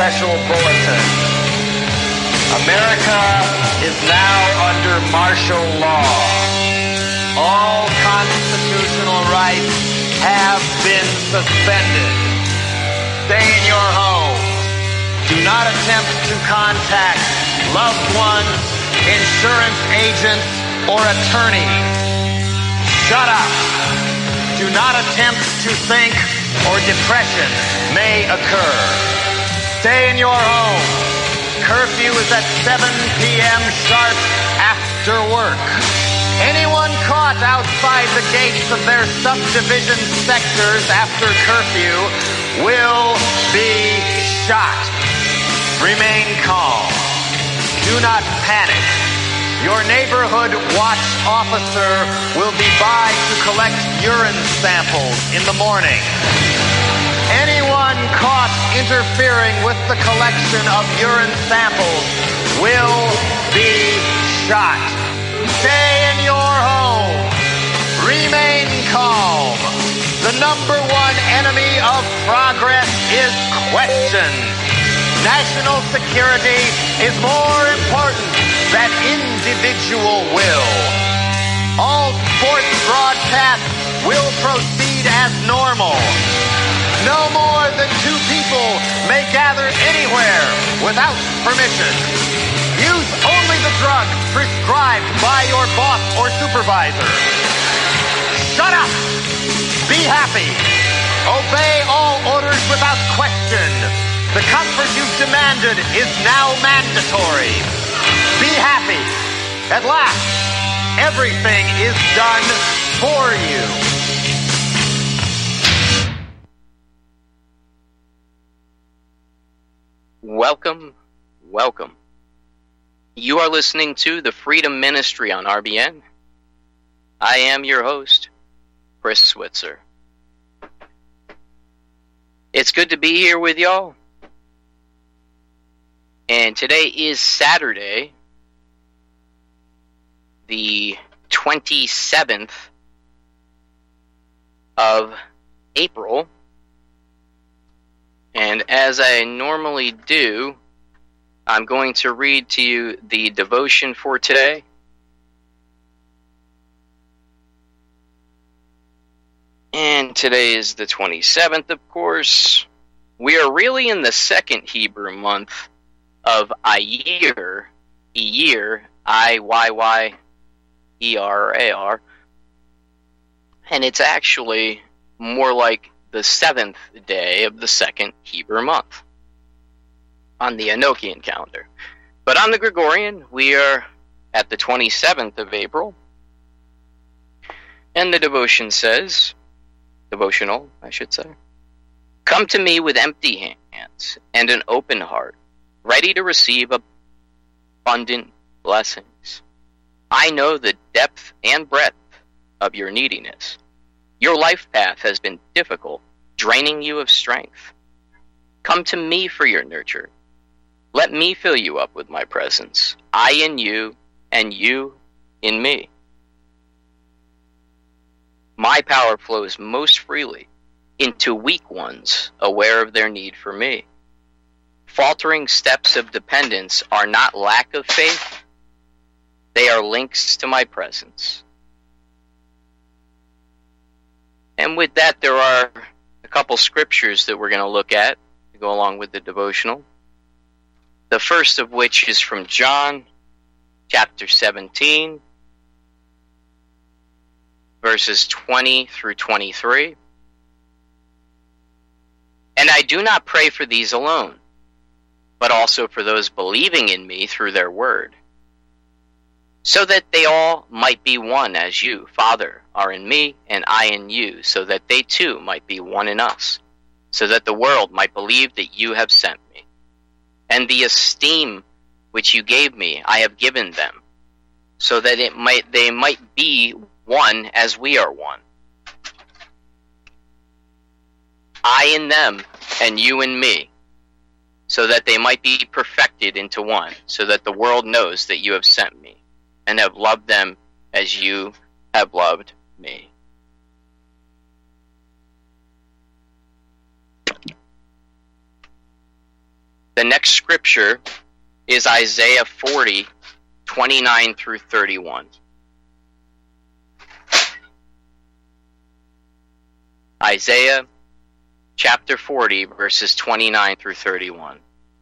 special bulletin. America is now under martial law. All constitutional rights have been suspended. Stay in your home. Do not attempt to contact loved ones, insurance agents, or attorneys. Shut up. Do not attempt to think or depression may occur. Stay in your home. Curfew is at 7 p.m. sharp after work. Anyone caught outside the gates of their subdivision sectors after curfew will be shot. Remain calm. Do not panic. Your neighborhood watch officer will be by to collect urine samples in the morning. Anyone caught interfering with the collection of urine samples will be shot. Stay in your home. Remain calm. The number one enemy of progress is questions. National security is more important than individual will. All sports broadcasts will proceed as normal. No more than 2 people may gather anywhere without permission. Use only the drugs prescribed by your boss or supervisor. Shut up! Be happy. Obey all orders without question. The comfort you've demanded is now mandatory. Be happy. At last, everything is done for you. Welcome, welcome. You are listening to the Freedom Ministry on RBN. I am your host, Chris Switzer. It's good to be here with y'all. And today is Saturday, the 27th of April. And as I normally do, I'm going to read to you the devotion for today. And today is the 27th, of course. We are really in the second Hebrew month of Iyar, I-Y-Y-E-R-A-R. And it's actually more like the 7th day of the second Hebrew month on the Enochian calendar. But on the Gregorian, we are at the 27th of April. And the devotional, I should say, come to me with empty hands and an open heart, ready to receive abundant blessings. I know the depth and breadth of your neediness. Your life path has been difficult, draining you of strength. Come to me for your nurture. Let me fill you up with my presence, I in you, and you in me. My power flows most freely into weak ones aware of their need for me. Faltering steps of dependence are not lack of faith. They are links to my presence. And with that, there are a couple scriptures that we're going to look at to go along with the devotional. The first of which is from John, chapter 17, verses 20 through 23. And I do not pray for these alone, but also for those believing in me through their word, so that they all might be one as you, Father, are in me, and I in you, so that they too might be one in us, so that the world might believe that you have sent me. And the esteem which you gave me I have given them, so that they might be one as we are one. I in them, and you in me, so that they might be perfected into one, so that the world knows that you have sent me, and have loved them as you have loved me. The next scripture is Isaiah 40, 29 through 31. Isaiah chapter 40, verses 29 through 31.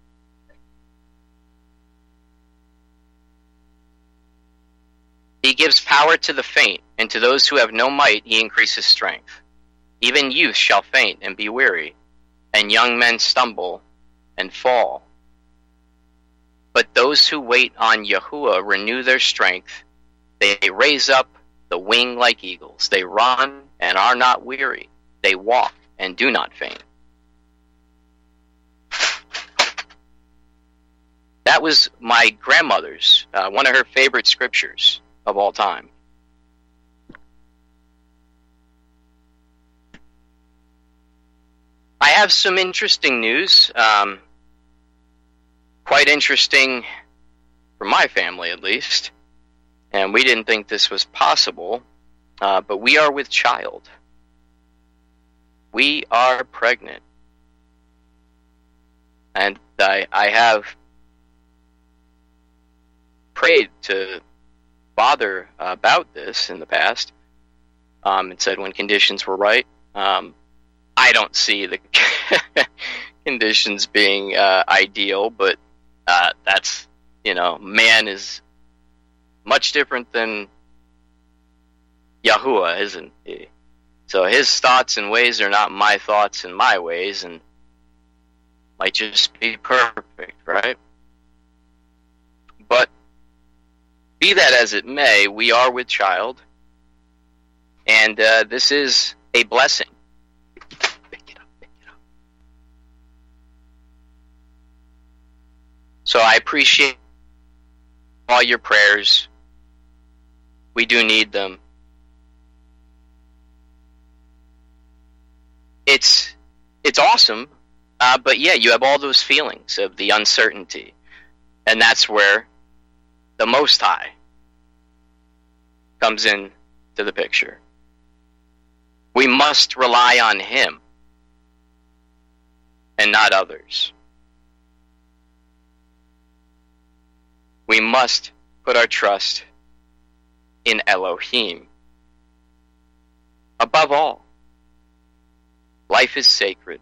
He gives power to the faint, and to those who have no might he increases strength. Even youth shall faint and be weary, and young men stumble and fall. But those who wait on Yahuwah renew their strength. They raise up the wing like eagles. They run and are not weary. They walk and do not faint. That was my grandmother's, one of her favorite scriptures of all time. I have some interesting news, quite interesting for my family at least, and we didn't think this was possible, but we are with child. We are pregnant, and I have prayed to Father about this in the past, and said when conditions were right. I don't see the conditions being ideal, but that's, man is much different than Yahuwah, isn't he? So his thoughts and ways are not my thoughts and my ways, and might just be perfect, right? But be that as it may, we are with child, and this is a blessing. Pick it up. So I appreciate all your prayers. We do need them. It's awesome, but yeah, you have all those feelings of the uncertainty, and that's where the Most High comes in to the picture. We must rely on Him and not others. We must put our trust in Elohim. Above all, life is sacred.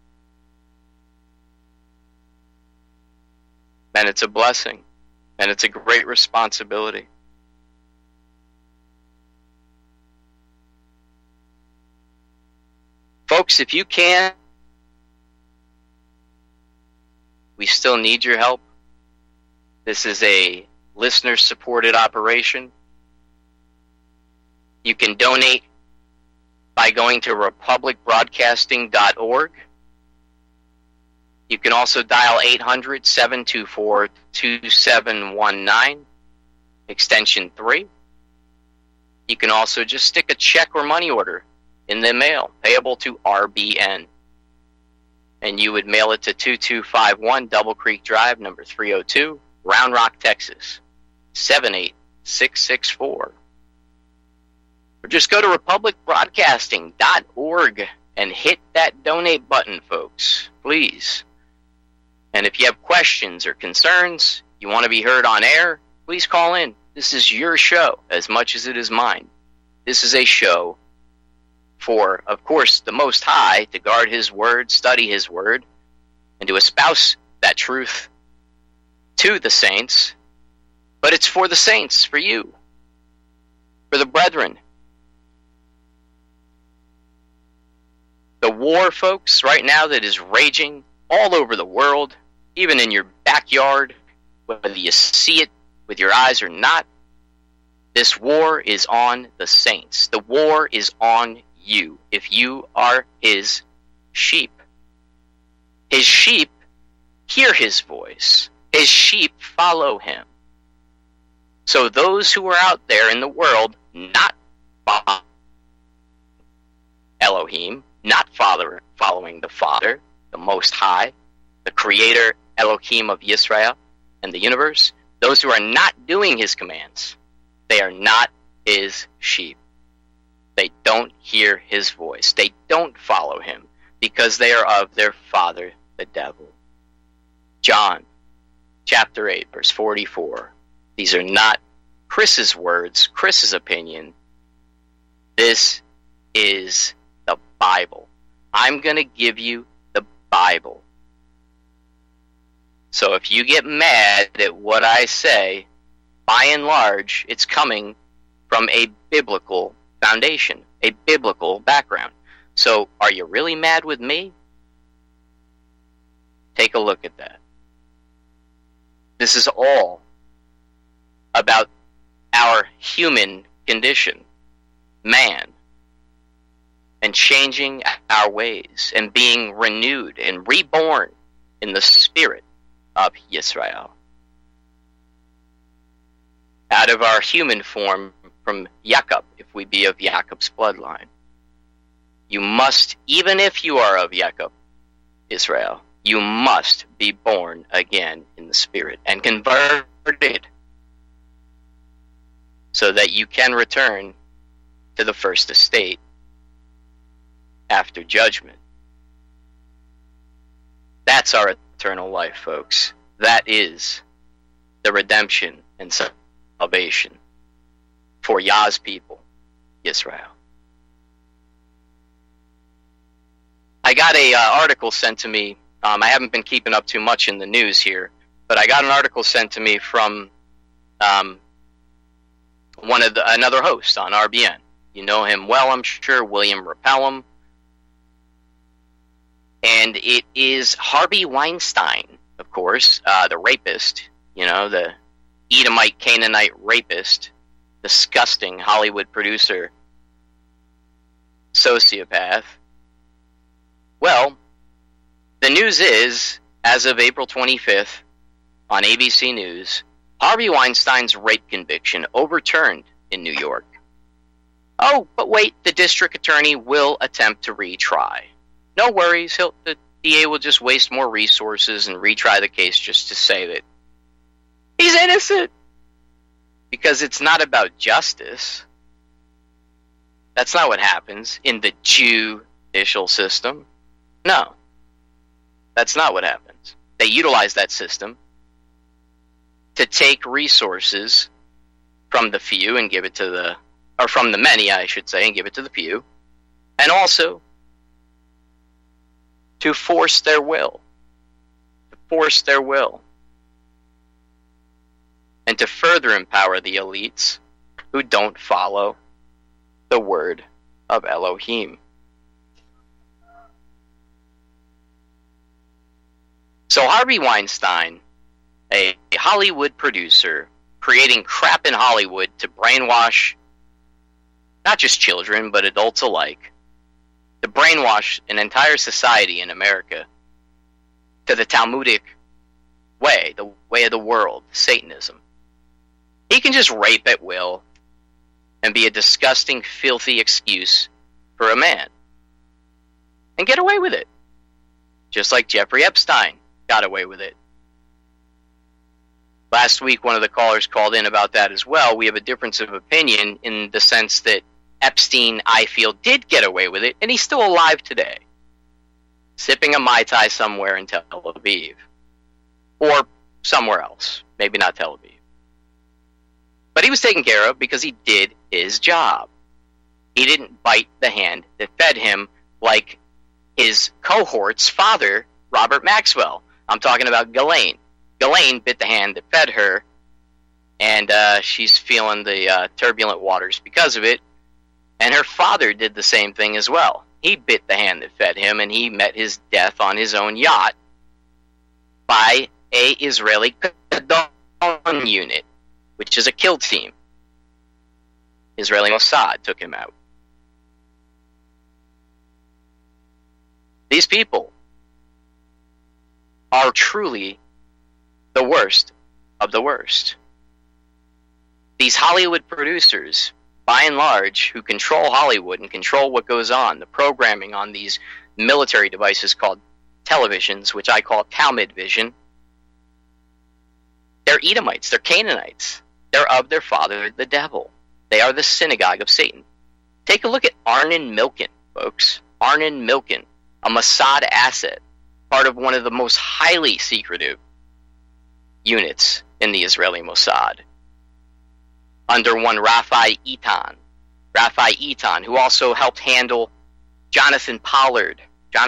And it's a blessing. And it's a great responsibility. Folks, if you can, we still need your help. This is a listener-supported operation. You can donate by going to republicbroadcasting.org. You can also dial 800-724-2719, extension 3. You can also just stick a check or money order in the mail, payable to RBN. And you would mail it to 2251 Double Creek Drive, number 302, Round Rock, Texas, 78664. Or just go to republicbroadcasting.org and hit that donate button, folks, please. And if you have questions or concerns, you want to be heard on air, please call in. This is your show as much as it is mine. This is a show for, of course, the Most High to guard His Word, study His Word, and to espouse that truth to the saints. But it's for the saints, for you, for the brethren. The war, folks, right now that is raging all over the world, even in your backyard, whether you see it with your eyes or not, this war is on the saints. The war is on you, if you are His sheep. His sheep hear His voice. His sheep follow Him. So those who are out there in the world not following Elohim, not following the Father, the Most High, the Creator Elohim of Yisrael and the universe, those who are not doing His commands, they are not His sheep. They don't hear His voice. They don't follow Him because they are of their father, the devil. John chapter 8, verse 44. These are not Chris's words, Chris's opinion. This is the Bible. I'm going to give you the Bible. So if you get mad at what I say, by and large, it's coming from a biblical foundation, a biblical background. So are you really mad with me? Take a look at that. This is all about our human condition, man, and changing our ways and being renewed and reborn in the spirit of Yisrael. Out of our human form from Jacob, if we be of Jacob's bloodline. You must, even if you are of Jacob, Israel, you must be born again in the spirit and converted so that you can return to the first estate after judgment. That's our eternal life, folks. That is the redemption and salvation for Yah's people, Israel. I got a article sent to me. I haven't been keeping up too much in the news here, but I got an article sent to me from another host on RBN. You know him well, I'm sure, William Rappellum. And it is Harvey Weinstein, of course, the rapist, the Edomite Canaanite rapist, disgusting Hollywood producer, sociopath. Well, the news is, as of April 25th, on ABC News, Harvey Weinstein's rape conviction overturned in New York. Oh, but wait, the district attorney will attempt to retry. No worries, the DA will just waste more resources and retry the case just to say that he's innocent. Because it's not about justice. That's not what happens in the judicial system. No. That's not what happens. They utilize that system to take resources from the few and give it to from the many, I should say, and give it to the few. And also to force their will. And to further empower the elites who don't follow the word of Elohim. So Harvey Weinstein, a Hollywood producer, creating crap in Hollywood to brainwash not just children, but adults alike, to brainwash an entire society in America to the Talmudic way, the way of the world, Satanism. He can just rape at will and be a disgusting, filthy excuse for a man. And get away with it. Just like Jeffrey Epstein got away with it. Last week, one of the callers called in about that as well. We have a difference of opinion in the sense that Epstein, I feel, did get away with it, and he's still alive today. Sipping a Mai Tai somewhere in Tel Aviv. Or somewhere else. Maybe not Tel Aviv. But he was taken care of because he did his job. He didn't bite the hand that fed him like his cohort's father, Robert Maxwell. I'm talking about Ghislaine. Ghislaine bit the hand that fed her, and she's feeling the turbulent waters because of it. And her father did the same thing as well. He bit the hand that fed him, and he met his death on his own yacht by a Israeli Kadon unit, which is a kill team. Israeli Mossad took him out. These people are truly the worst of the worst. These Hollywood producers, by and large, who control Hollywood and control what goes on, the programming on these military devices called televisions, which I call Talmud Vision, they're Edomites, they're Canaanites. They're of their father, the devil. They are the synagogue of Satan. Take a look at Arnon Milken, folks. Arnon Milken, a Mossad asset, part of one of the most highly secretive units in the Israeli Mossad under one Rafai Eitan, who also helped handle Jonathan Pollard,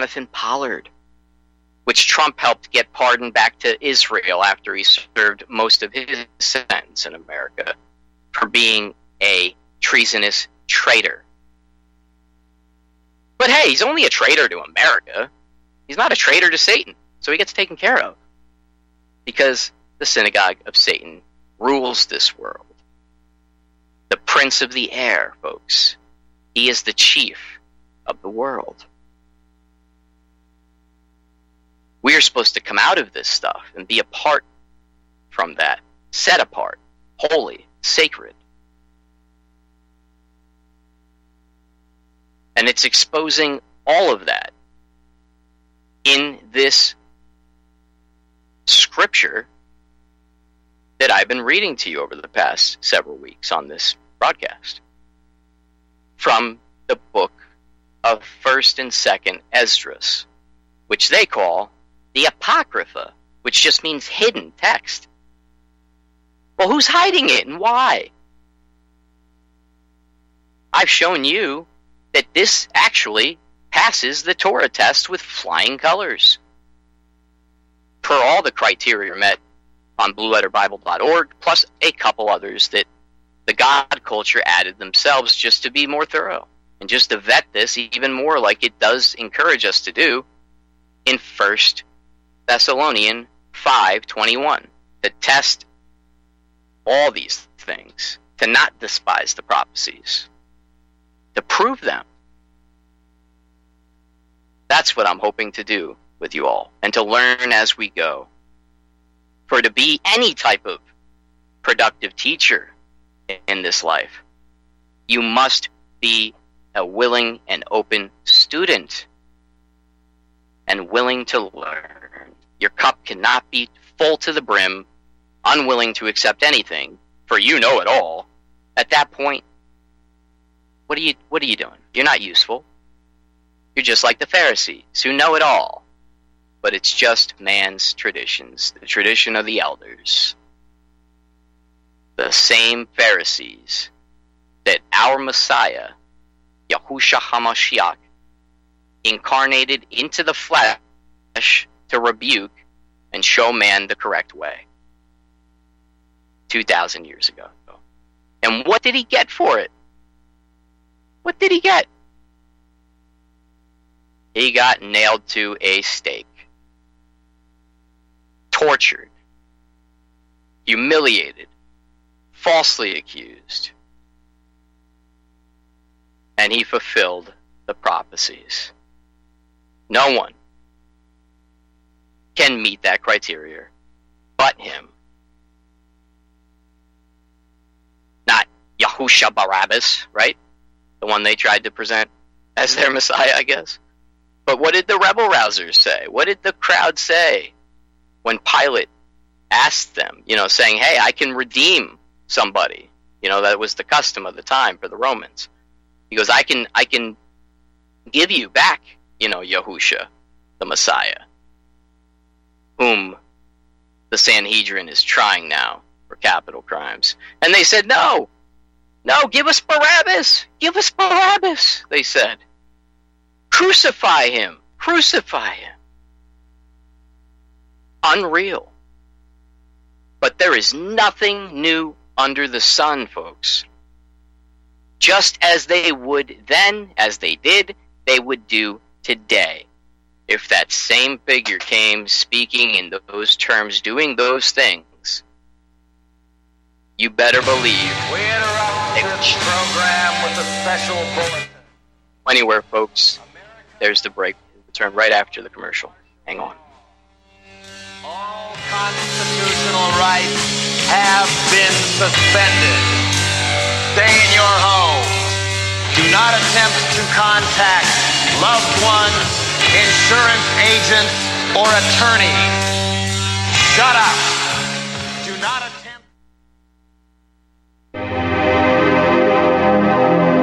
which Trump helped get pardoned back to Israel after he served most of his sentence in America for being a treasonous traitor. But hey, he's only a traitor to America. He's not a traitor to Satan, so he gets taken care of. Because the synagogue of Satan rules this world. The prince of the air, folks. He is the chief of the world. We are supposed to come out of this stuff and be apart from that, set apart, holy, sacred. And it's exposing all of that in this scripture that I've been reading to you over the past several weeks on this broadcast. From the book of 1st and 2nd Esdras, which they call the Apocrypha, which just means hidden text. Well, who's hiding it and why? I've shown you that this actually passes the Torah test with flying colors. Per all the criteria met on blueletterbible.org, plus a couple others that the God culture added themselves just to be more thorough and just to vet this even more, like it does encourage us to do in 1 Thessalonians 5:21, to test all these things, to not despise the prophecies, to prove them. That's what I'm hoping to do with you all, and to learn as we go. For to be any type of productive teacher in this life, you must be a willing and open student and willing to learn. Your cup cannot be full to the brim, unwilling to accept anything, for you know it all. At that point, what are you doing? You're not useful. You're just like the Pharisees, who know it all. But it's just man's traditions, the tradition of the elders. The same Pharisees that our Messiah, Yahushua HaMashiach, incarnated into the flesh to rebuke and show man the correct way 2,000 years ago. And what did he get for it? What did he get? He got nailed to a stake, tortured, humiliated, falsely accused, and he fulfilled the prophecies. No one can meet that criteria but him. Not Yahusha Barabbas, right? The one they tried to present as their Messiah, I guess. But what did the rebel rousers say? What did the crowd say when Pilate asked them, saying, hey, I can redeem somebody? That was the custom of the time for the Romans. He goes, I can give you back, Yahusha, the Messiah, whom the Sanhedrin is trying now for capital crimes. And they said, no, give us Barabbas, they said. Crucify him. Unreal. But there is nothing new under the sun, folks. Just as they would then, as they did, they would do today. If that same figure came speaking in those terms, doing those things, you better believe We interrupt this program with a special bulletin. anywhere, folks. There's the break. We'll return right after the commercial. Hang on. All constitutional rights have been suspended. Stay in your home. Do not attempt to contact loved ones, insurance agents, or attorneys. Shut up. Do not attempt. I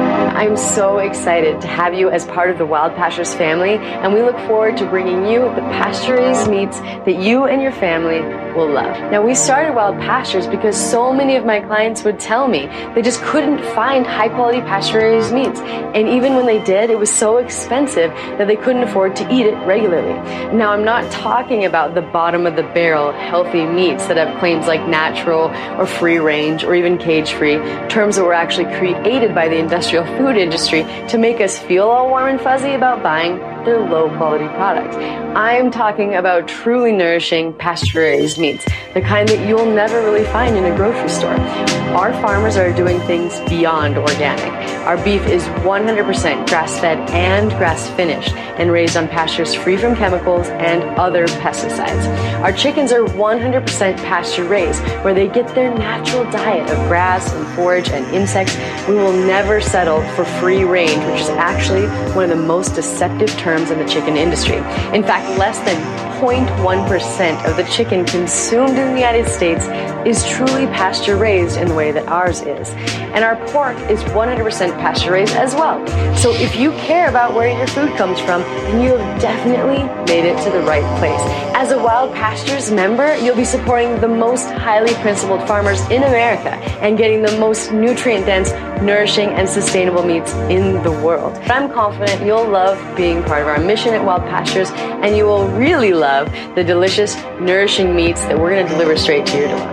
I'm so excited to have you as part of the Wild Pastures family, and we look forward to bringing you the pasture-raised meats that you and your family will love. Now, we started Wild Pastures because so many of my clients would tell me they just couldn't find high-quality pasture-raised meats, and even when they did, it was so expensive that they couldn't afford to eat it regularly. Now, I'm not talking about the bottom-of-the-barrel healthy meats that have claims like natural or free-range or even cage-free, terms that were actually created by the industrial food industry to make us feel all warm and fuzzy about buying their low-quality products. I'm talking about truly nourishing pasture-raised meats, the kind that you'll never really find in a grocery store. Our farmers are doing things beyond organic. Our beef is 100% grass-fed and grass-finished and raised on pastures free from chemicals and other pesticides. Our chickens are 100% pasture-raised, where they get their natural diet of grass and forage and insects. We will never settle for free range, which is actually one of the most deceptive terms in the chicken industry. In fact, less than 0.1% of the chicken consumed in the United States is truly pasture-raised in the way that ours is. And our pork is 100% pasture-raised as well. So if you care about where your food comes from, then you have definitely made it to the right place. As a Wild Pastures member, you'll be supporting the most highly principled farmers in America and getting the most nutrient-dense, nourishing, and sustainable meats in the world. But I'm confident you'll love being part of our mission at Wild Pastures, and you will really love the delicious, nourishing meats that we're going to deliver straight to your door.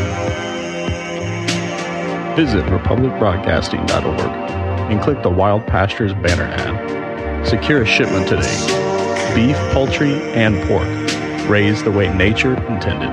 Visit republicbroadcasting.org and click the Wild Pastures banner ad. Secure a shipment today. Beef, poultry, and pork, raised the way nature intended.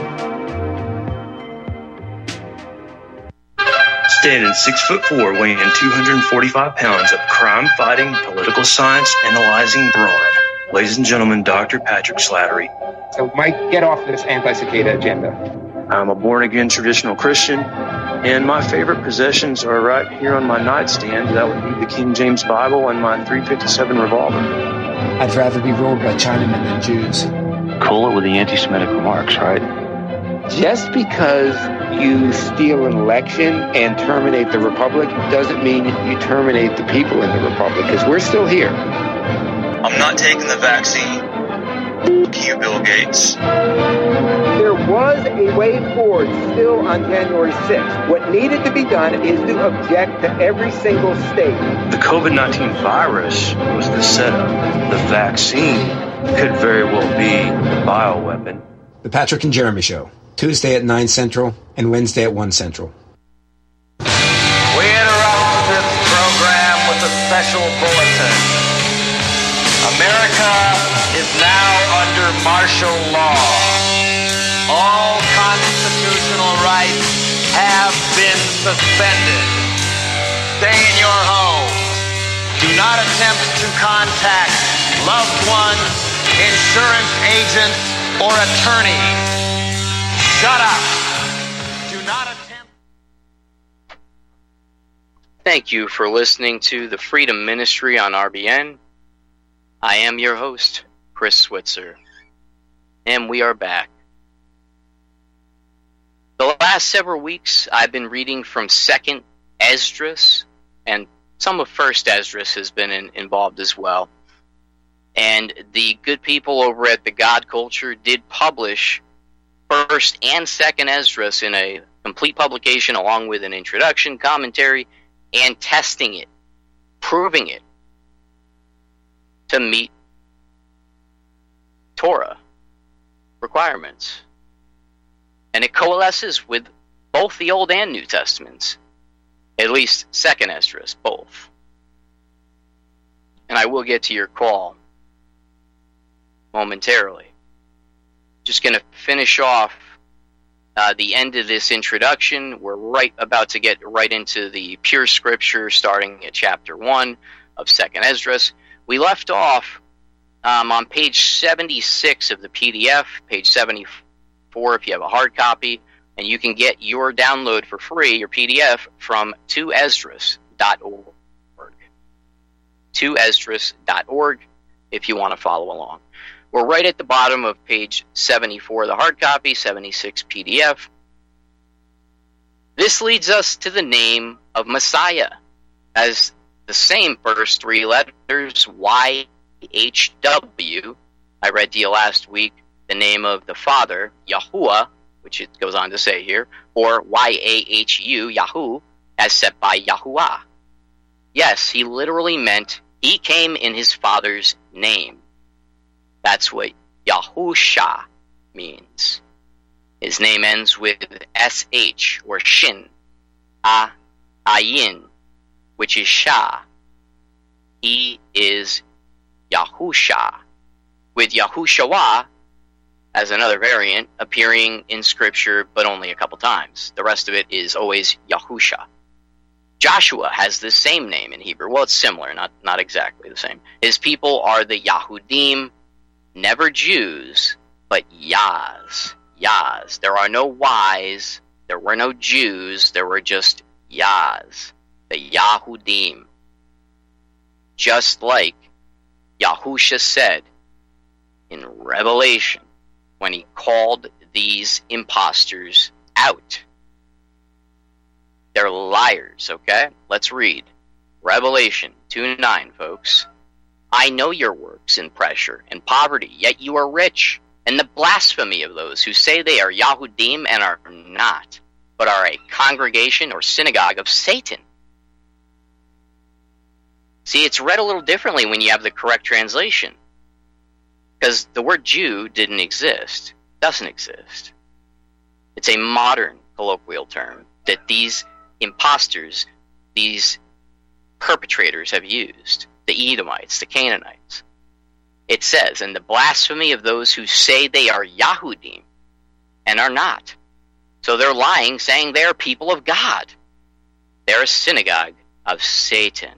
Standing 6'4", weighing 245 pounds of crime-fighting, political science analyzing brawn. Ladies and gentlemen, Dr. Patrick Slattery. So, Mike, get off this anti-cicada agenda. I'm a born-again traditional Christian, and my favorite possessions are right here on my nightstand. That would be the King James Bible and my .357 revolver. I'd rather be ruled by Chinamen than Jews. Cool it with the anti-Semitic remarks, right? Just because you steal an election and terminate the Republic doesn't mean you terminate the people in the Republic, because we're still here. I'm not taking the vaccine. F*** you, Bill Gates. There was a way forward still on January 6th. What needed to be done is to object to every single state. The COVID-19 virus was the setup. The vaccine could very well be the bioweapon. The Patrick and Jeremy Show, Tuesday at 9 Central and Wednesday at 1 Central. We interrupt this program with a special bulletin. America is now under martial law. All constitutional rights have been suspended. Stay in your home. Do not attempt to contact loved ones, insurance agents, or attorneys. Shut up. Do not attempt. Thank you for listening to the Freedom Ministry on RBN. I am your host, Chris Switzer, and we are back. The last several weeks, I've been reading from 2nd Esdras, and some of 1st Esdras has been involved as well. And the good people over at The God Culture did publish 1st and 2nd Esdras in a complete publication, along with an introduction, commentary, and testing it, proving it to meet Torah requirements. And it coalesces with both the Old and New Testaments, at least 2nd Esdras, both. And I will get to your call momentarily. Just going to finish off the end of this introduction. We're right about to get right into the pure scripture, starting at chapter 1 of 2nd Esdras. We left off on page 76 of the PDF, page 74 if you have a hard copy, and you can get your download for free, your PDF, from 2esdras.org. 2esdras.org if you want to follow along. We're right at the bottom of page 74, the hard copy, 76 PDF. This leads us to the name of Messiah, as the same first three letters, YHW. I read to you last week the name of the Father, Yahuwah, which it goes on to say here, or YAHU, Yahoo, as set by Yahuwah. Yes, he literally meant he came in his Father's name. That's what Yahusha means. His name ends with SH, or Shin, Ayin, which is Shah. He is Yahusha, with Yahushua as another variant appearing in Scripture, but only a couple times. The rest of it is always Yahusha. Joshua has the same name in Hebrew. Well, it's similar, not exactly the same. His people are the Yahudim, never Jews, but Yaz. Yaz. There are no Ys, there were no Jews, there were just Yaz, the Yahudim. Just like Yahusha said in Revelation when he called these imposters out. They're liars, okay? Let's read. Revelation 2:9, folks. I know your works in pressure and poverty, yet you are rich, and the blasphemy of those who say they are Yahudim and are not, but are a congregation or synagogue of Satan. See, it's read a little differently when you have the correct translation, because the word Jew didn't exist, doesn't exist. It's a modern colloquial term that these imposters, these perpetrators have used, the Edomites, the Canaanites. It says, and the blasphemy of those who say they are Yahudim and are not. So they're lying, saying they are people of God. They're a synagogue of Satan.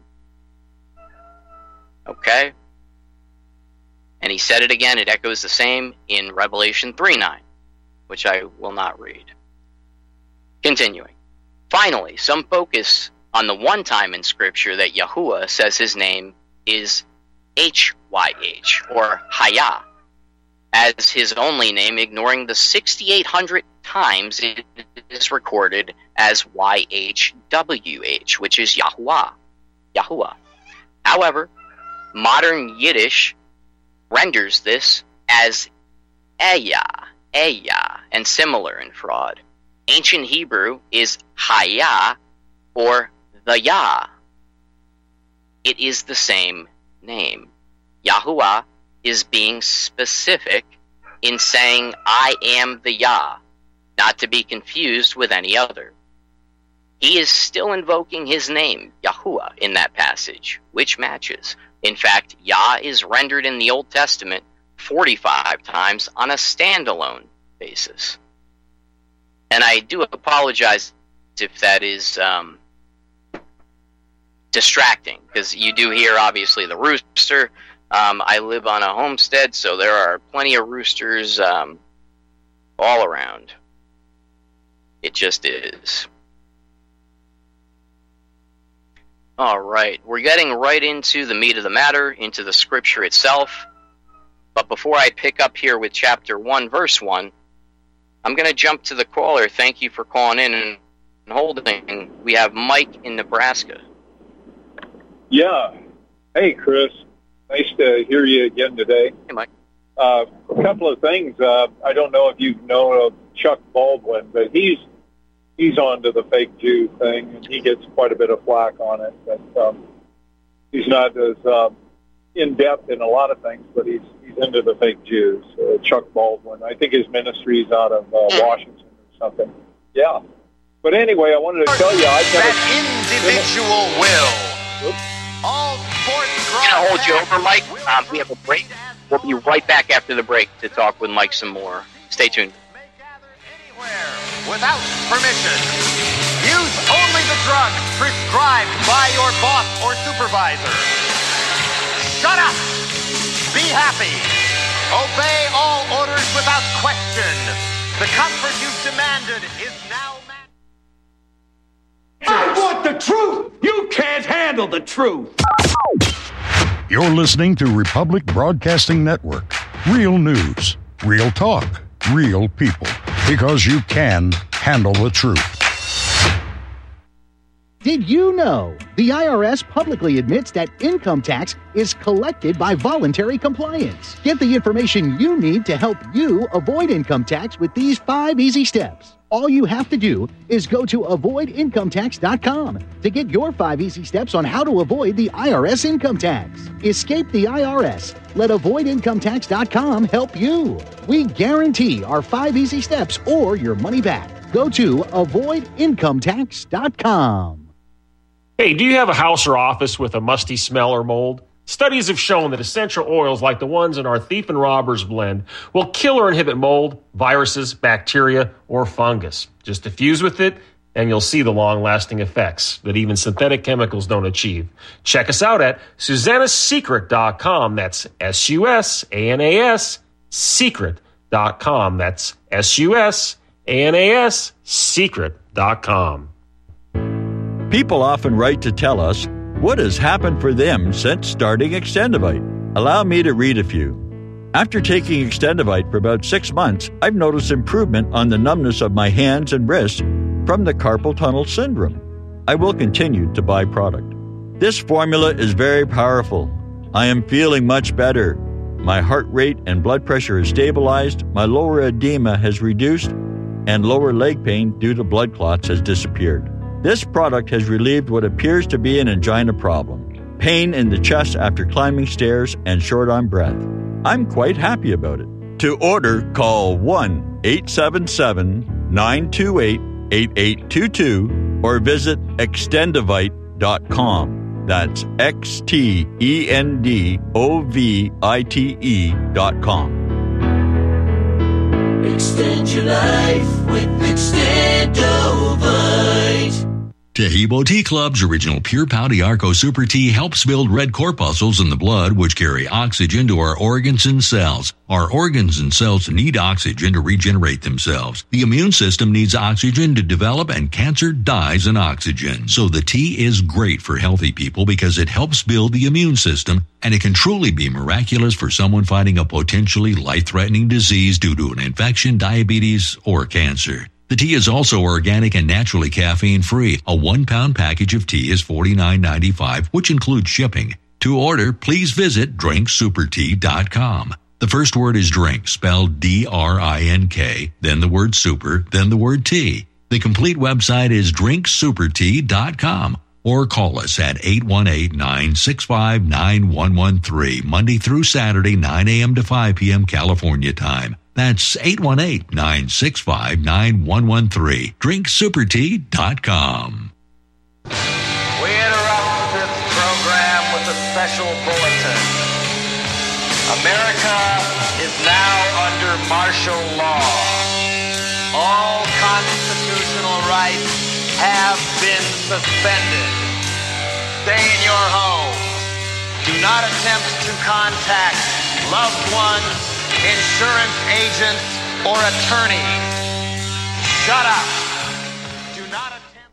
Okay? And he said it again, it echoes the same in Revelation 3:9, which I will not read. Continuing. Finally, some focus on the one time in Scripture that Yahuwah says his name is HYH, or Hayah, as his only name, ignoring the 6,800 times it is recorded as YHWH, which is Yahuwah. Yahuwah. However, modern Yiddish renders this as Eya, and similar in fraud. Ancient Hebrew is Hayah, or the Yah. It is the same name. Yahuwah is being specific in saying, I am the Yah, not to be confused with any other. He is still invoking his name, Yahuwah, in that passage, which matches. In fact, Yah is rendered in the Old Testament 45 times on a standalone basis. And I do apologize if that is distracting, because you do hear, obviously, the rooster. I live on a homestead, so there are plenty of roosters all around. It just is. All right, we're getting right into the meat of the matter, into the Scripture itself. But before I pick up here with chapter 1, verse 1, I'm going to jump to the caller. Thank you for calling in and holding. We have Mike in Nebraska. Yeah. Hey, Chris. Nice to hear you again today. Hey, Mike. A couple of things. I don't know if you know of Chuck Baldwin, but he's onto the fake Jew thing, and he gets quite a bit of flack on it. But he's not as in-depth in a lot of things, but he's into the fake Jews. Chuck Baldwin. I think his ministry's out of Washington or something. Yeah. But anyway, I wanted to tell you, that individual will. Oops. All sports. I'm going to hold you over, Mike. We have a break. We'll be right back after the break to talk with Mike some more. Stay tuned. Without permission. Use only the drugs prescribed by your boss or supervisor. Shut up. Be happy. Obey all orders without question. The comfort you've demanded is now I want the truth. You can't handle the truth. You're listening to Republic Broadcasting Network. Real news, real talk, real people. Because you can handle the truth. Did you know the IRS publicly admits that income tax is collected by voluntary compliance? Get the information you need to help you avoid income tax with these 5 easy steps. All you have to do is go to avoidincometax.com to get your 5 easy steps on how to avoid the IRS income tax. Escape the IRS. Let avoidincometax.com help you. We guarantee our 5 easy steps or your money back. Go to avoidincometax.com. Hey, do you have a house or office with a musty smell or mold? Studies have shown that essential oils like the ones in our Thief and Robbers blend will kill or inhibit mold, viruses, bacteria, or fungus. Just diffuse with it, and you'll see the long-lasting effects that even synthetic chemicals don't achieve. Check us out at SusannaSecret.com. That's SUSANAS Secret.com. That's SUSANAS Secret.com. People often write to tell us what has happened for them since starting Extendivite. Allow me to read a few. After taking Extendivite for about 6 months, I've noticed improvement on the numbness of my hands and wrists from the carpal tunnel syndrome. I will continue to buy product. This formula is very powerful. I am feeling much better. My heart rate and blood pressure is stabilized, my lower edema has reduced, and lower leg pain due to blood clots has disappeared. This product has relieved what appears to be an angina problem, pain in the chest after climbing stairs, and short on breath. I'm quite happy about it. To order, call 1-877-928-8822 or visit extendivite.com. That's XTENDOVITE.com. Extend your life with Extendovite. Tehibo Tea Club's original Pure Pau D'Arco Super Tea helps build red corpuscles in the blood, which carry oxygen to our organs and cells. Our organs and cells need oxygen to regenerate themselves. The immune system needs oxygen to develop, and cancer dies in oxygen. So the tea is great for healthy people because it helps build the immune system, and it can truly be miraculous for someone fighting a potentially life-threatening disease due to an infection, diabetes, or cancer. The tea is also organic and naturally caffeine-free. A 1-pound package of tea is $49.95, which includes shipping. To order, please visit drinksupertea.com. The first word is drink, spelled D-R-I-N-K, then the word super, then the word tea. The complete website is drinksupertea.com. Or call us at 818-965-9113, Monday through Saturday, 9 a.m. to 5 p.m. California time. That's 818-965-9113. drinksupertea.com. We interrupt this program with a special bulletin. America is now under martial law. All constitutional rights have been suspended. Stay in your home. Do not attempt to contact loved ones, insurance agents, or attorneys. Shut up. Do not attempt.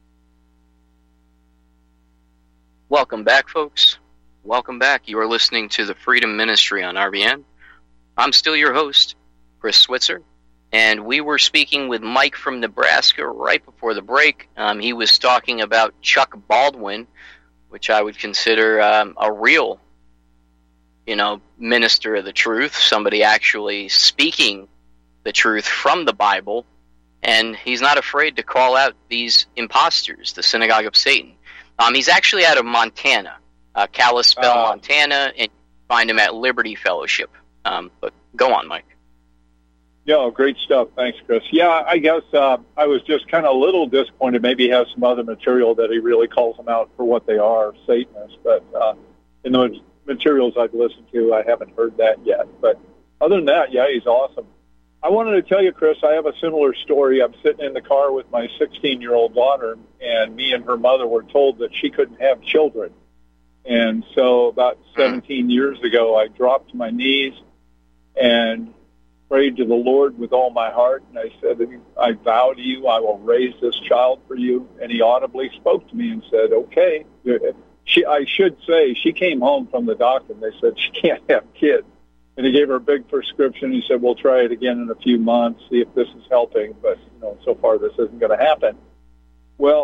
Welcome back, folks. Welcome back. You are listening to the Freedom Ministry on RBN. I'm still your host, Chris Switzer, and we were speaking with Mike from Nebraska right before the break. He was talking about Chuck Baldwin, which I would consider a real minister of the truth, somebody actually speaking the truth from the Bible, and he's not afraid to call out these imposters, the Synagogue of Satan. He's actually out of Montana, Kalispell, Montana, and you find him at Liberty Fellowship. But go on, Mike. Yeah, great stuff. Thanks, Chris. Yeah, I guess I was just kind of a little disappointed. Maybe he has some other material that he really calls them out for what they are, Satanists, but in the materials I've listened to, I haven't heard that yet. But other than that, yeah, he's awesome. I wanted to tell you, Chris, I have a similar story. I'm sitting in the car with my 16-year-old daughter, and me and her mother were told that she couldn't have children. And so about 17 years ago, I dropped to my knees and prayed to the Lord with all my heart. And I said, I vow to you, I will raise this child for you. And he audibly spoke to me and said, okay. I should say, she came home from the doctor, and they said she can't have kids. And he gave her a big prescription. He said, we'll try it again in a few months, see if this is helping. But, so far this isn't going to happen. Well,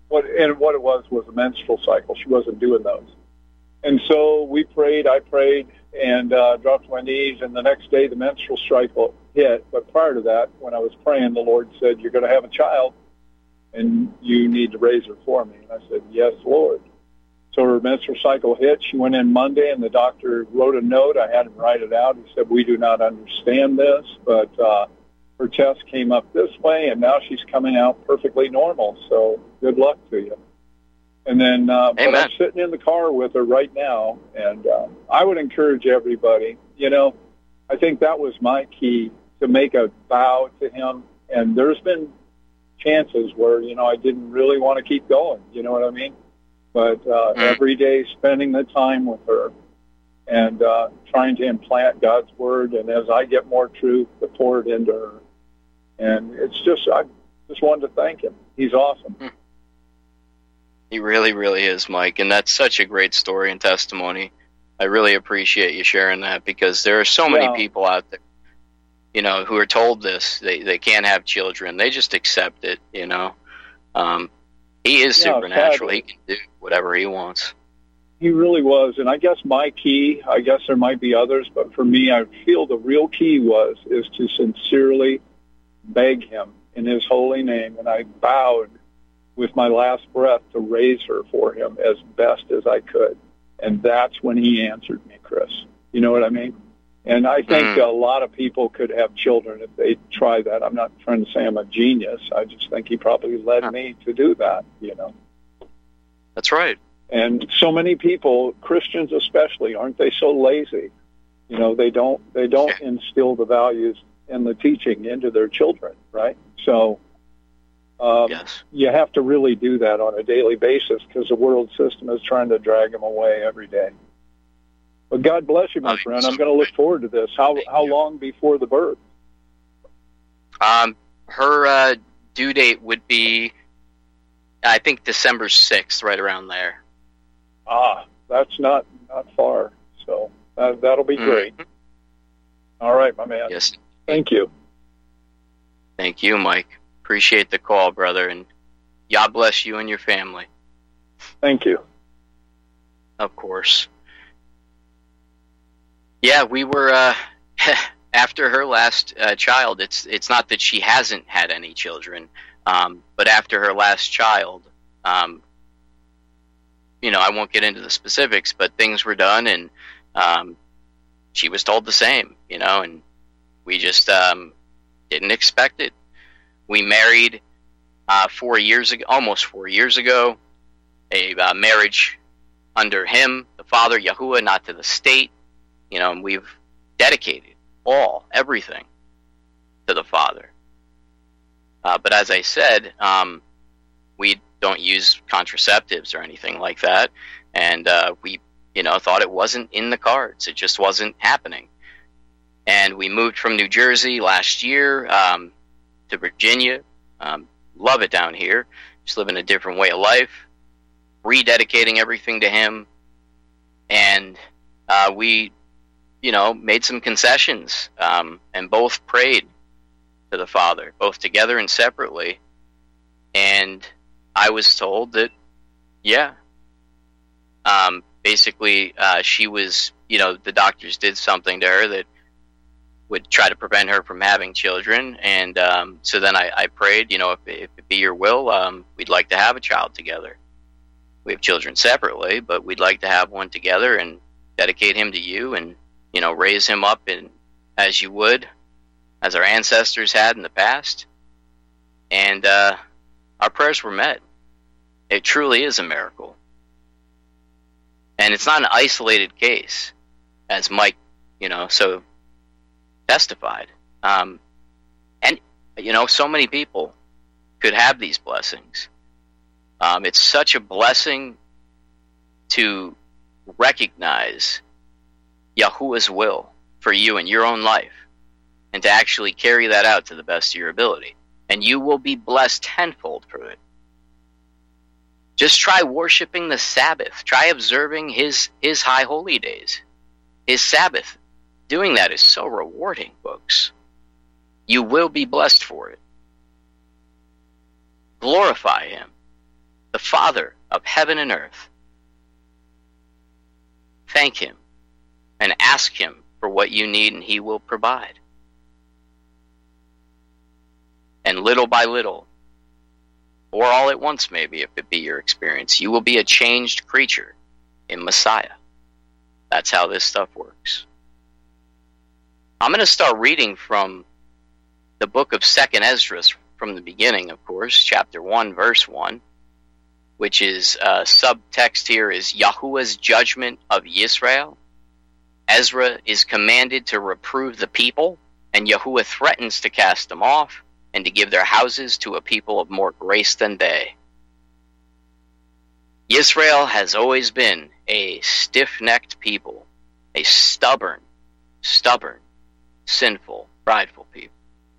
what it was a menstrual cycle. She wasn't doing those. And so we prayed, I prayed, and dropped to my knees, and the next day the menstrual cycle hit. But prior to that, when I was praying, the Lord said, you're going to have a child, and you need to raise her for me. And I said, yes, Lord. So her menstrual cycle hit. She went in Monday, and the doctor wrote a note. I had him write it out. He said, we do not understand this, but her test came up this way, and now she's coming out perfectly normal. So good luck to you. And then but I'm sitting in the car with her right now, and I would encourage everybody, I think that was my key, to make a vow to him. And there's been chances where, I didn't really want to keep going, you know what I mean? But every day spending the time with her and trying to implant God's word, and as I get more truth, to pour it into her. And it's just, I just wanted to thank him. He's awesome. He really, really is, Mike, and that's such a great story and testimony. I really appreciate you sharing that, because there are so many people out there, who are told this. They can't have children. They just accept it, He is supernatural. He can do whatever he wants. He really was, and I guess my key, I guess there might be others, but for me, I feel the real key is to sincerely beg him in his holy name, and I vowed with my last breath to raise her for him as best as I could. And that's when he answered me, Chris. You know what I mean? And I think a lot of people could have children if they try that. I'm not trying to say I'm a genius. I just think he probably led me to do that, That's right. And so many people, Christians especially, aren't they so lazy? They don't instill the values and the teaching into their children, right? So you have to really do that on a daily basis, because the world system is trying to drag them away every day. But God bless you, my friend. I'm going to look forward to this. How long before the birth? Her due date would be, I think, December 6th, right around there. That's not far. So that'll be great. All right, my man. Yes. Thank you. Thank you, Mike. Appreciate the call, brother, and God bless you and your family. Thank you. Of course. Yeah, we were after her last child. It's not that she hasn't had any children, but after her last child, I won't get into the specifics, but things were done, and she was told the same, and we just didn't expect it. We married 4 years ago, almost 4 years ago, a marriage under him, the Father, Yahuwah, not to the state. And we've dedicated everything to the Father. But as I said, we don't use contraceptives or anything like that. And we, thought it wasn't in the cards. It just wasn't happening. And we moved from New Jersey last year to Virginia. Love it down here. Just living a different way of life. Rededicating everything to him. And we, made some concessions, and both prayed to the Father, both together and separately. And I was told that, basically, she was, the doctors did something to her that would try to prevent her from having children. And so then I prayed, if it be your will, we'd like to have a child together. We have children separately, but we'd like to have one together and dedicate him to you, and raise him up as you would, as our ancestors had in the past. And our prayers were met. It truly is a miracle. And it's not an isolated case, as Mike, so testified. And, so many people could have these blessings. It's such a blessing to recognize Yahuwah's will for you in your own life, and to actually carry that out to the best of your ability. And you will be blessed tenfold for it. Just try worshiping the Sabbath. Try observing his high holy days, his Sabbath. Doing that is so rewarding, folks. You will be blessed for it. Glorify him. The the Father of heaven and earth. Thank him and ask him for what you need, and he will provide. And little by little, or all at once maybe, if it be your experience, you will be a changed creature in Messiah. That's how this stuff works. I'm going to start reading from the book of 2nd Esdras from the beginning, of course, chapter 1, verse 1, which is subtext here is Yahuwah's judgment of Yisrael. Ezra is commanded to reprove the people, and Yahuwah threatens to cast them off and to give their houses to a people of more grace than they. Yisrael has always been a stiff-necked people, a stubborn, sinful, prideful people.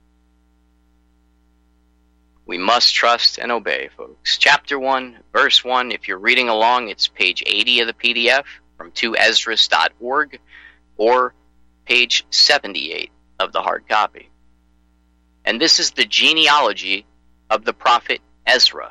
We must trust and obey, folks. Chapter 1, verse 1, if you're reading along, it's page 80 of the PDF from 2esdras.org or page 78 of the hard copy. And this is the genealogy of the prophet Ezra.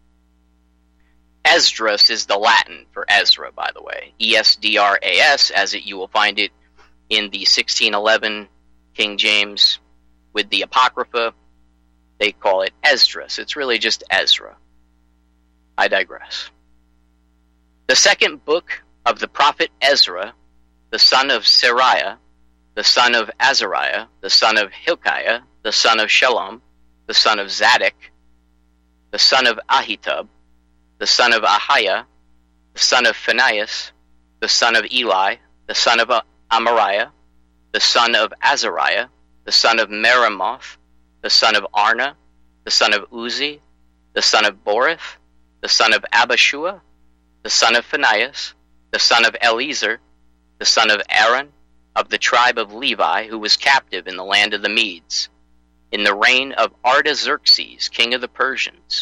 Esdras is the Latin for Ezra, by the way. E-S-D-R-A-S, as you will find it in the 1611 King James with the Apocrypha. They call it Esdras. It's really just Ezra. I digress. The second book of the prophet Ezra, the son of Sariah, the son of Azariah, the son of Hilkiah, the son of Shalom, the son of Zadok, the son of Ahitub, the son of Ahiah, the son of Phinehas, the son of Eli, the son of Amariah, the son of Azariah, the son of Meremoth, the son of Arna, the son of Uzi, the son of Borith, the son of Abishua, the son of Phinehas, the son of Eleazar, the son of Aaron, of the tribe of Levi, who was captive in the land of the Medes, in the reign of Artaxerxes, king of the Persians.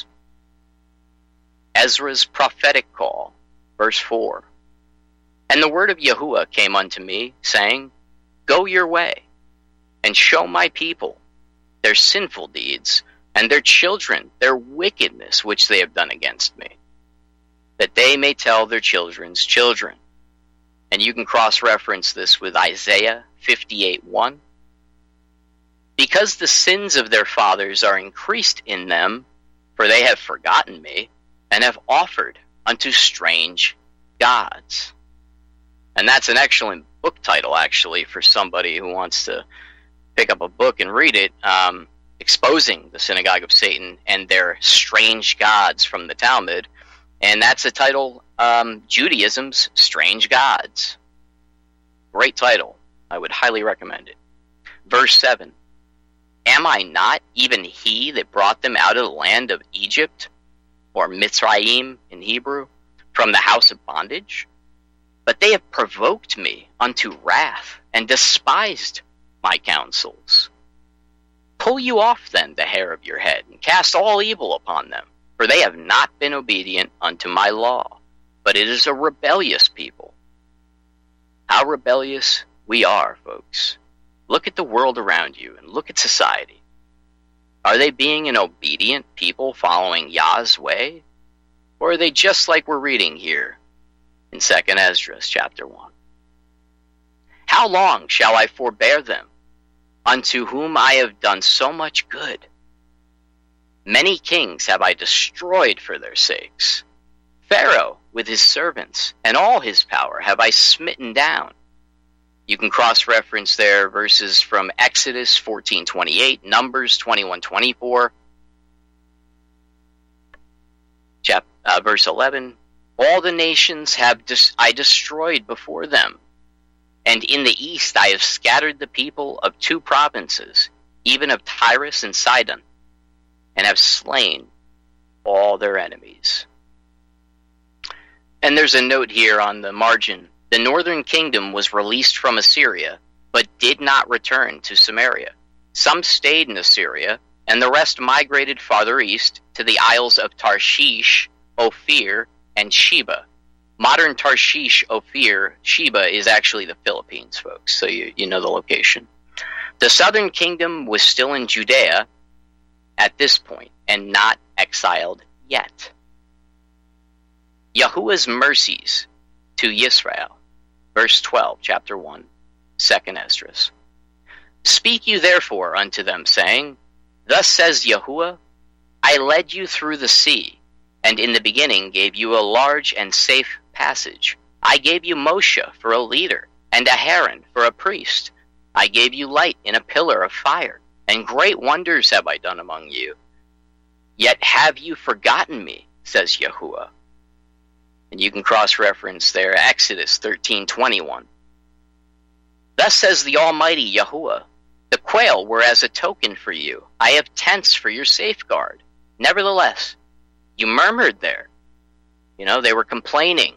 Ezra's prophetic call, verse 4. And the word of Yahuwah came unto me, saying, Go your way, and show my people their sinful deeds, and their children their wickedness which they have done against me, that they may tell their children's children. And you can cross-reference this with Isaiah 58:1. Because the sins of their fathers are increased in them, for they have forgotten me, and have offered unto strange gods. And that's an excellent book title, actually, for somebody who wants to pick up a book and read it, exposing the synagogue of Satan and their strange gods from the Talmud. And that's the title, Judaism's Strange Gods. Great title. I would highly recommend it. Verse 7. Am I not even he that brought them out of the land of Egypt, or Mitzrayim in Hebrew, from the house of bondage? But they have provoked me unto wrath, and despised my counsels. Pull you off then the hair of your head, and cast all evil upon them, for they have not been obedient unto my law, but it is a rebellious people. How rebellious we are, folks. Look at the world around you, and look at society. Are they being an obedient people following Yah's way? Or are they just like we're reading here in 2nd Esdras chapter 1? How long shall I forbear them, unto whom I have done so much good? Many kings have I destroyed for their sakes. Pharaoh with his servants and all his power have I smitten down. You can cross-reference there verses from Exodus 14:28, Numbers 21:24, verse 11. All the nations have I destroyed before them, and in the east I have scattered the people of 2 provinces, even of Tyrus and Sidon, and have slain all their enemies. And there's a note here on the margin. The northern kingdom was released from Assyria, but did not return to Samaria. Some stayed in Assyria, and the rest migrated farther east to the isles of Tarshish, Ophir, and Sheba. Modern Tarshish, Ophir, Sheba is actually the Philippines, folks, so you know the location. The southern kingdom was still in Judea at this point, and not exiled yet. Yahuwah's mercies to Yisrael. Verse 12, chapter 1, 2nd Esdras. Speak you therefore unto them, saying, Thus says Yahuwah, I led you through the sea, and in the beginning gave you a large and safe passage. I gave you Moshe for a leader, and Aharon for a priest. I gave you light in a pillar of fire, and great wonders have I done among you. Yet have you forgotten me, says Yahuwah. And you can cross-reference there, Exodus 13:21. Thus says the Almighty Yahuwah, the quail were as a token for you. I have tents for your safeguard. Nevertheless, you murmured there. They were complaining.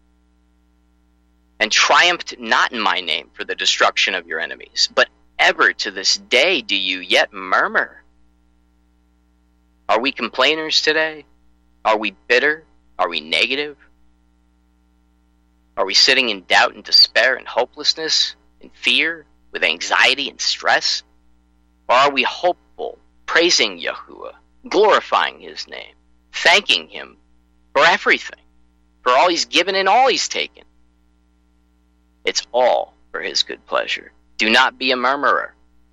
And triumphed not in my name for the destruction of your enemies. But ever to this day do you yet murmur. Are we complainers today? Are we bitter? Are we negative? Are we sitting in doubt and despair and hopelessness and fear with anxiety and stress? Or are we hopeful, praising Yahuwah, glorifying his name, thanking him for everything, for all he's given and all he's taken? It's all for his good pleasure. Do not be a murmurer.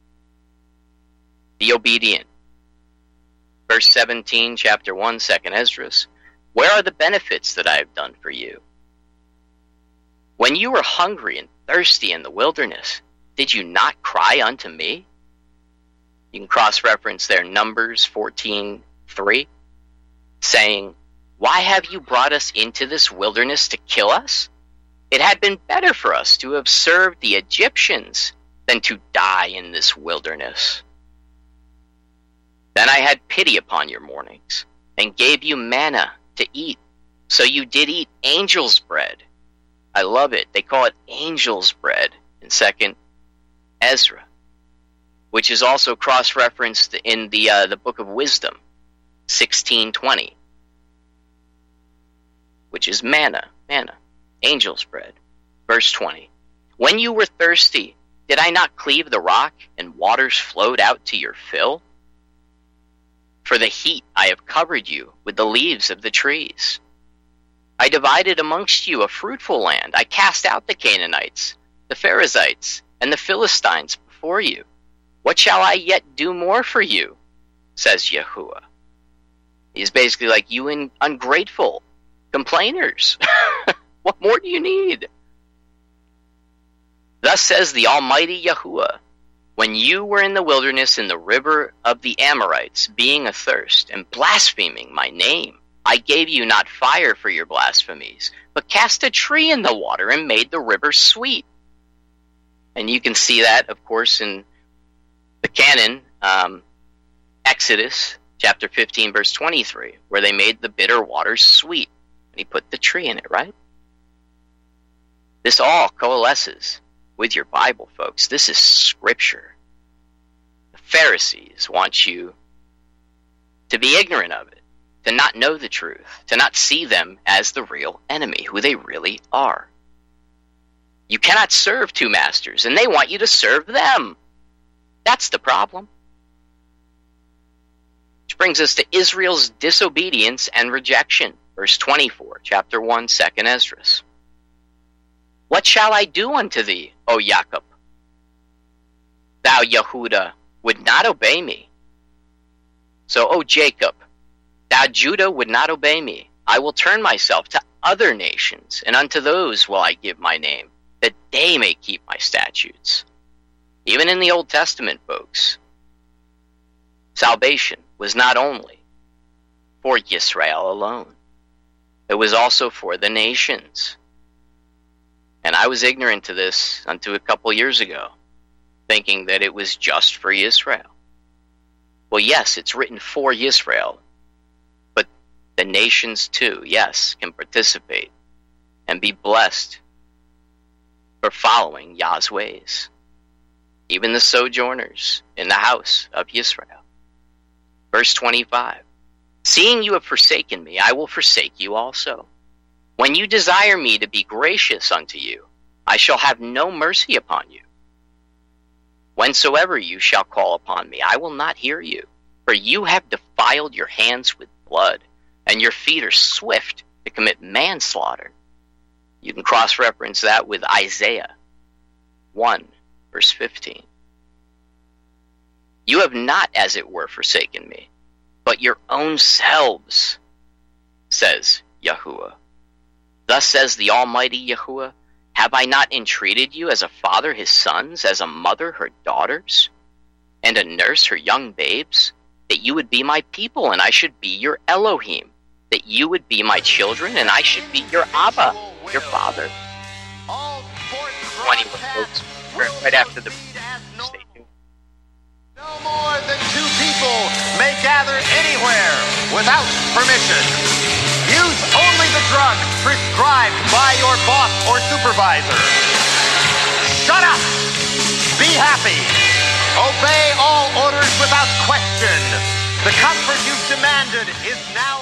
Be obedient. Verse 17, chapter 1, 2nd Esdras. Where are the benefits that I have done for you? When you were hungry and thirsty in the wilderness, did you not cry unto me? You can cross-reference there Numbers 14:3, saying, Why have you brought us into this wilderness to kill us? It had been better for us to have served the Egyptians than to die in this wilderness. Then I had pity upon your mournings, and gave you manna to eat. So you did eat angel's bread. I love it. They call it angel's bread in 2nd Ezra, which is also cross-referenced in the Book of Wisdom, 16:20, which is manna, angel's bread. Verse 20, When you were thirsty, did I not cleave the rock, and waters flowed out to your fill? For the heat I have covered you with the leaves of the trees. I divided amongst you a fruitful land. I cast out the Canaanites, the Perizzites, and the Philistines before you. What shall I yet do more for you? Says Yahuwah. He's basically like, you ungrateful complainers. What more do you need? Thus says the Almighty Yahuwah, when you were in the wilderness in the river of the Amorites, being athirst and blaspheming my name, I gave you not fire for your blasphemies, but cast a tree in the water and made the river sweet. And you can see that, of course, in the canon, Exodus chapter 15, verse 23, where they made the bitter waters sweet. And he put the tree in it, right? This all coalesces with your Bible, folks. This is Scripture. The Pharisees want you to be ignorant of it, to not know the truth, to not see them as the real enemy, who they really are. You cannot serve two masters, and they want you to serve them. That's the problem. Which brings us to Israel's disobedience and rejection. Verse 24, chapter 1, 2nd Esdras. What shall I do unto thee, O Jacob? Thou, Yehuda, would not obey me. So, O Jacob, thou, Judah, would not obey me. I will turn myself to other nations, and unto those will I give my name, that they may keep my statutes. Even in the Old Testament, folks, salvation was not only for Yisrael alone. It was also for the nations. And I was ignorant to this until a couple years ago, thinking that it was just for Israel. Well, yes, it's written for Israel, but the nations too, yes, can participate and be blessed for following Yah's ways. Even the sojourners in the house of Israel. Verse 25. Seeing you have forsaken me, I will forsake you also. When you desire me to be gracious unto you, I shall have no mercy upon you. Whensoever you shall call upon me, I will not hear you. For you have defiled your hands with blood, and your feet are swift to commit manslaughter. You can cross-reference that with Isaiah 1, verse 15. You have not, as it were, forsaken me, but your own selves, says Yahuwah. Thus says the Almighty Yahuwah, have I not entreated you as a father his sons, as a mother her daughters, and a nurse her young babes, that you would be my people, and I should be your Elohim, that you would be my children, and I should be your Abba, your father. 20 folks, right after the stay tuned. No more than two people may gather anywhere without permission. Use only the drug prescribed by your boss or supervisor. Shut up! Be happy! Obey all orders without question. The comfort you've demanded is now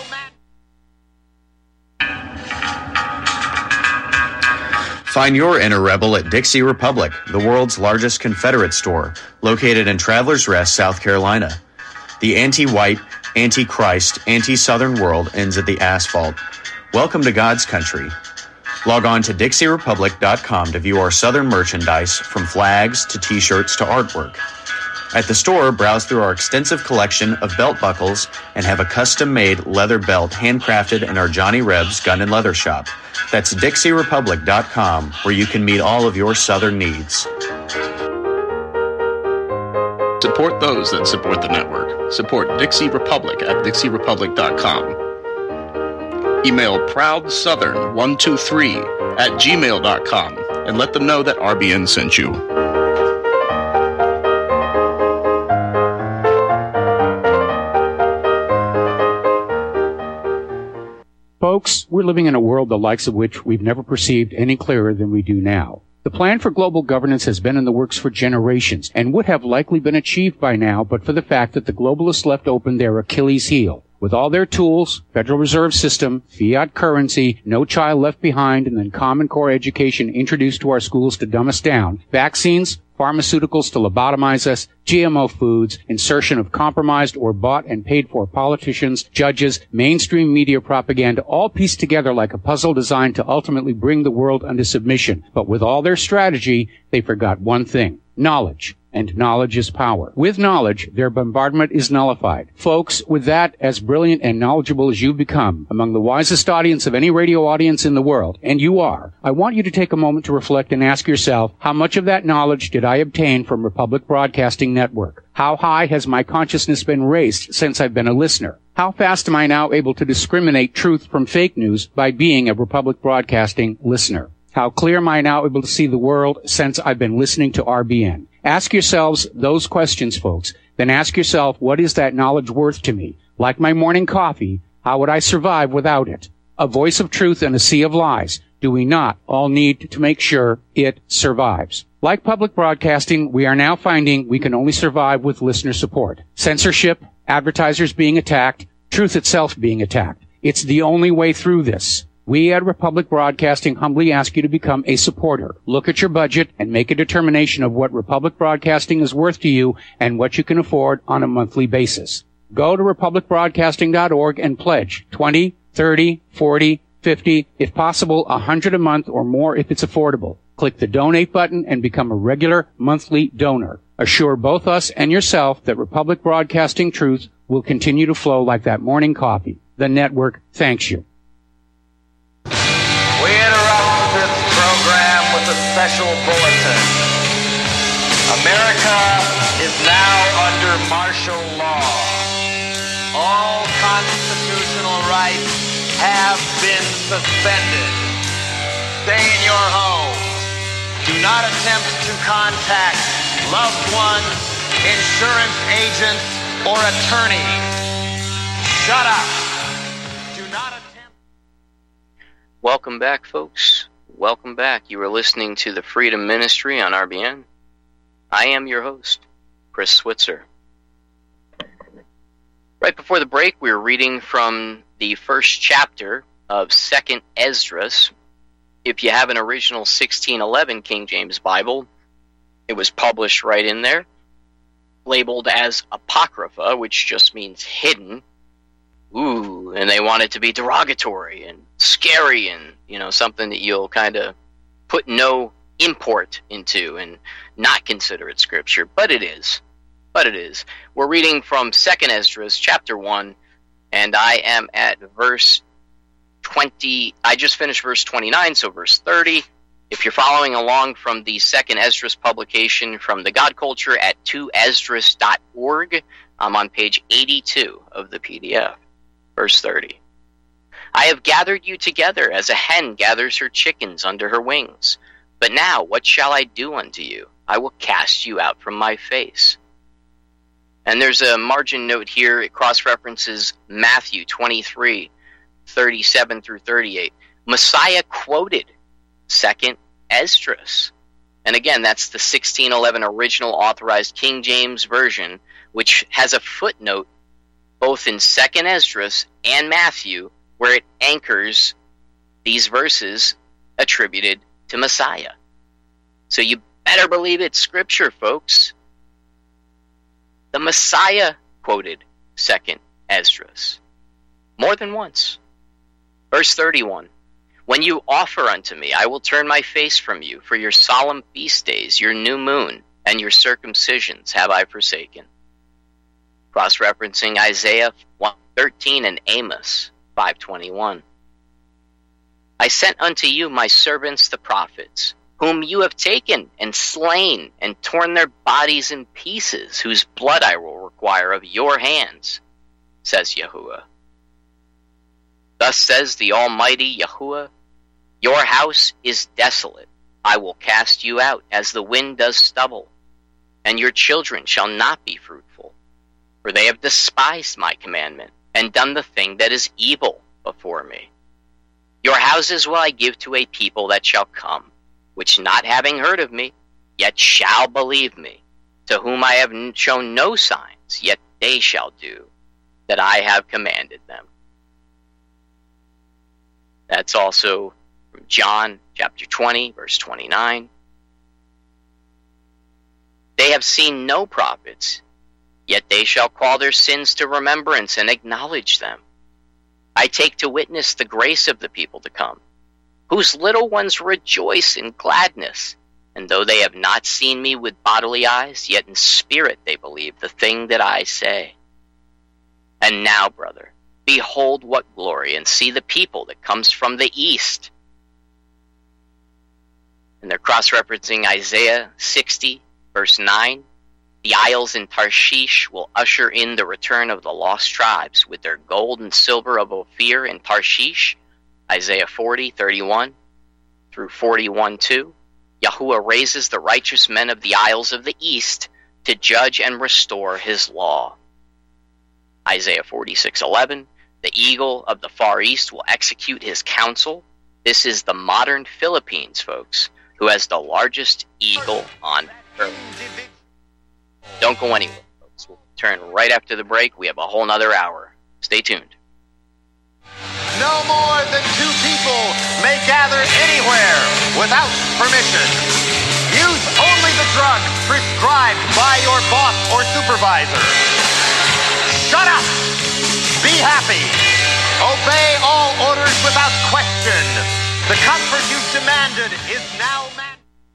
Find your inner rebel at Dixie Republic, the world's largest Confederate store, located in Travelers Rest, South Carolina. The anti-white, anti-Christ, anti-Southern world ends at the asphalt. Welcome to God's country. Log on to DixieRepublic.com to view our Southern merchandise, from flags to t-shirts to artwork. At the store, browse through our extensive collection of belt buckles and have a custom-made leather belt handcrafted in our Johnny Reb's Gun and Leather Shop. That's DixieRepublic.com, where you can meet all of your Southern needs. Support those that support the network. Support Dixie Republic at DixieRepublic.com. Email ProudSouthern123@gmail.com and let them know that RBN sent you. Folks, we're living in a world the likes of which we've never perceived any clearer than we do now. The plan for global governance has been in the works for generations and would have likely been achieved by now but for the fact that the globalists left open their Achilles heel. With all their tools, Federal Reserve System, fiat currency, no child left behind, and then Common Core education introduced to our schools to dumb us down, vaccines, pharmaceuticals to lobotomize us, GMO foods, insertion of compromised or bought and paid for politicians, judges, mainstream media propaganda, all pieced together like a puzzle designed to ultimately bring the world under submission. But with all their strategy, they forgot one thing: knowledge. And knowledge is power. With knowledge, their bombardment is nullified. Folks, with that, as brilliant and knowledgeable as you've become, among the wisest audience of any radio audience in the world, and you are, I want you to take a moment to reflect and ask yourself, how much of that knowledge did I obtain from Republic Broadcasting Network? How high has my consciousness been raised since I've been a listener? How fast am I now able to discriminate truth from fake news by being a Republic Broadcasting listener? How clear am I now able to see the world since I've been listening to RBN? Ask yourselves those questions, folks. Then ask yourself, what is that knowledge worth to me? Like my morning coffee, how would I survive without it? A voice of truth in a sea of lies. Do we not all need to make sure it survives? Like public broadcasting, we are now finding we can only survive with listener support. Censorship, advertisers being attacked, truth itself being attacked. It's the only way through this. We at Republic Broadcasting humbly ask you to become a supporter. Look at your budget and make a determination of what Republic Broadcasting is worth to you and what you can afford on a monthly basis. Go to republicbroadcasting.org and pledge $20, $30, $40, $50, if possible, $100 a month or more if it's affordable. Click the donate button and become a regular monthly donor. Assure both us and yourself that Republic Broadcasting truth will continue to flow like that morning coffee. The network thanks you. We interrupt this program with a special bulletin. America is now under martial law. All constitutional rights have been suspended. Stay in your homes. Do not attempt to contact loved ones, insurance agents, or attorneys. Shut up. Welcome back, folks. Welcome back. You are listening to the Freedom Ministry on RBN. I am your host, Chris Switzer. Right before the break, we were reading from the first chapter of 2nd Esdras. If you have an original 1611 King James Bible, it was published right in there, labeled as Apocrypha, which just means hidden. Ooh, and they want it to be derogatory and scary and, something that you'll kind of put no import into and not consider it scripture. But it is. We're reading from 2nd Esdras, chapter 1, and I am at verse 20. I just finished verse 29, so verse 30. If you're following along from the 2nd Esdras publication from the God Culture at 2esdras.org, I'm on page 82 of the PDF. Verse 30. I have gathered you together as a hen gathers her chickens under her wings. But now what shall I do unto you? I will cast you out from my face. And there's a margin note here. It cross-references Matthew 23, 37 through 38. Messiah quoted 2nd Esdras. And again, that's the 1611 original authorized King James Version, which has a footnote both in 2nd Esdras and Matthew, where it anchors these verses attributed to Messiah. So you better believe it's scripture, folks. The Messiah quoted 2nd Esdras more than once. Verse 31. When you offer unto me, I will turn my face from you. For your solemn feast days, your new moon, and your circumcisions have I forsaken. Cross-referencing Isaiah 1:13 and Amos 5:21. I sent unto you my servants the prophets, whom you have taken and slain and torn their bodies in pieces, whose blood I will require of your hands, says Yahuwah. Thus says the Almighty Yahuwah, your house is desolate. I will cast you out as the wind does stubble, and your children shall not be fruitful. For they have despised my commandment, and done the thing that is evil before me. Your houses will I give to a people that shall come, which not having heard of me, yet shall believe me, to whom I have shown no signs, yet they shall do, that I have commanded them. That's also from John chapter 20, verse 29. They have seen no prophets, yet they shall call their sins to remembrance and acknowledge them. I take to witness the grace of the people to come, whose little ones rejoice in gladness, and though they have not seen me with bodily eyes, yet in spirit they believe the thing that I say. And now, brother, behold what glory, and see the people that comes from the east. And they're cross-referencing Isaiah 60, verse 9. The isles in Tarshish will usher in the return of the lost tribes with their gold and silver of Ophir and Tarshish. Isaiah 40:31 through 41:2. Yahuwah raises the righteous men of the isles of the east to judge and restore his law. Isaiah 46:11. The eagle of the far east will execute his counsel. This is the modern Philippines, folks, who has the largest eagle on earth. Don't go anywhere, folks. We'll return right after the break. We have a whole nother hour. Stay tuned. No more than two people may gather anywhere without permission. Use only the drug prescribed by your boss or supervisor. Shut up! Be happy! Obey all orders without question. The comfort you've demanded is now mandatory.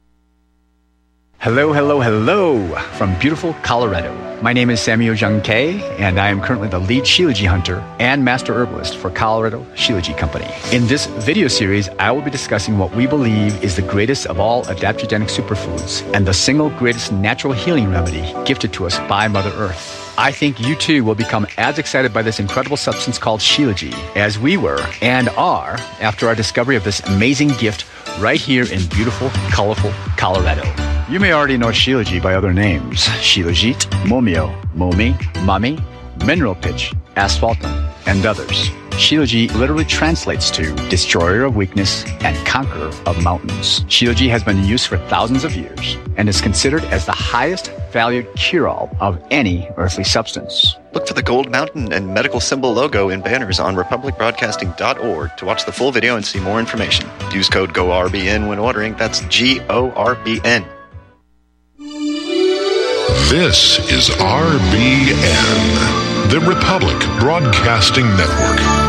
Hello, hello, hello from beautiful Colorado. My name is Samuel Jung Kei, and I am currently the lead Shilajit hunter and master herbalist for Colorado Shilajit Company. In this video series, I will be discussing what we believe is the greatest of all adaptogenic superfoods and the single greatest natural healing remedy gifted to us by Mother Earth. I think you too will become as excited by this incredible substance called Shilajit as we were and are after our discovery of this amazing gift right here in beautiful, colorful Colorado. You may already know Shilajit by other names: Shilajit, Momio, Momi, Mami, Mineral Pitch, Asphaltum, and others. Shilajit literally translates to destroyer of weakness and conqueror of mountains. Shilajit has been in use for thousands of years and is considered as the highest valued cure-all of any earthly substance. Look for the gold mountain and medical symbol logo in banners on republicbroadcasting.org to watch the full video and see more information. Use code GORBN when ordering. That's GORBN. This is RBN, the Republic Broadcasting Network.